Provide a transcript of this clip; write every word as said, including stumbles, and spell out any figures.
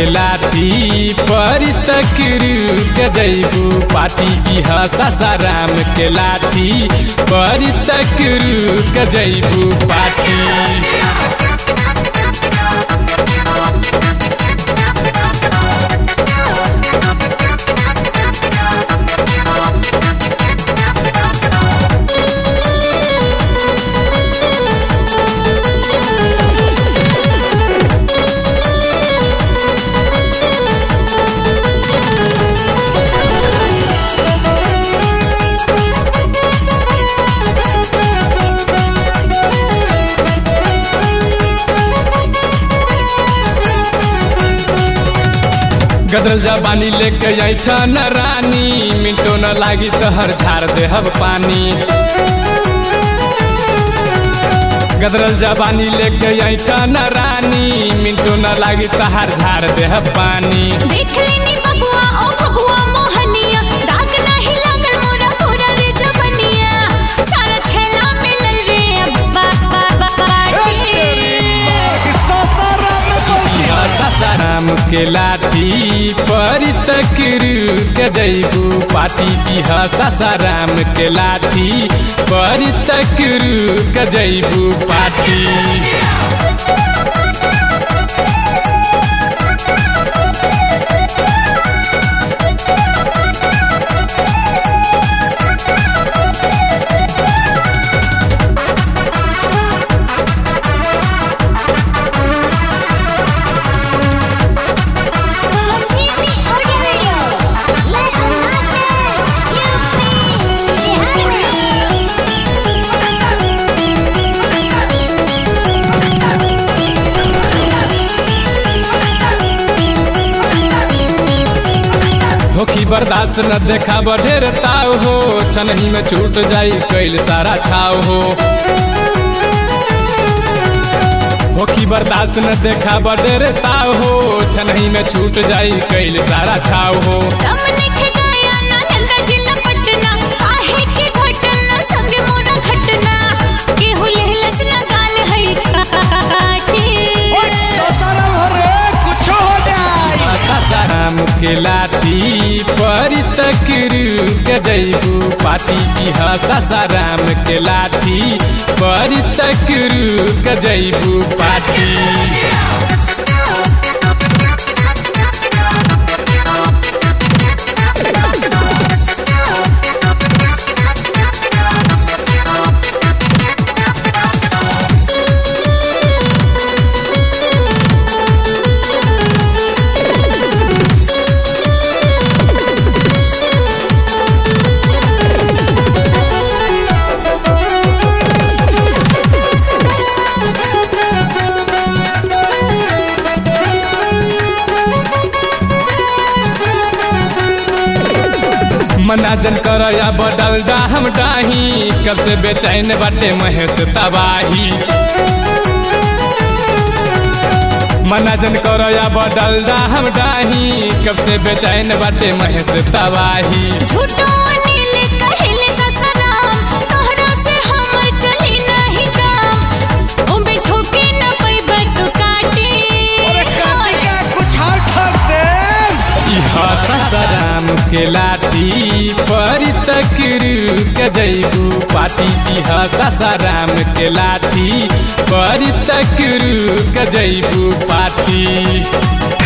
के लाठी पर तकरू के जैबू पाटी की सासाराम के लाठी पर तकरू के जैबू पाटी। गदरल जबानी लेके ऐठा न रानी मिनटो न लागी तो हर झाड़ दे हब पानी। गदरल जबानी लेके ऐठा न रानी मिनटो न लागी तो हर झाड़ दे हब पानी। देख लेनी बबुआ ओ बबुआ मोहनिया दाग नहीं लागल मोरा पूरा रे जवनिया सारा खेला मिलल रे अब्बा बाबा सासाराम के लाठी पर तकरू के जैबू पाटी की सासाराम के लाठी पर तकरू के जैबू पाटी। होखी बर्दाश्त न देखा बढ़ेर ताव हो छनही में छूट जाई कैल सारा छाव हो। होखी बर्दाश्त न देखा बढ़ेर ताव हो छनही में छूट जाई कैल सारा छाव हो। सासाराम के लाठी पर तकरू के जैबू पाटी की सासाराम के लाठी पर तकरू के जैबू पाटी। मना जन कर या बदल डा हम डाही कब से बेचैन बाटे महेश तबाही। मना जन कर या बदल डा हम डाही कब से बेचैन बाटे महेश तबाही। सासाराम के लाठी पर तकरू के जैबू पाटी की सासाराम के लाठी पर तकरू के जैबू पाटी।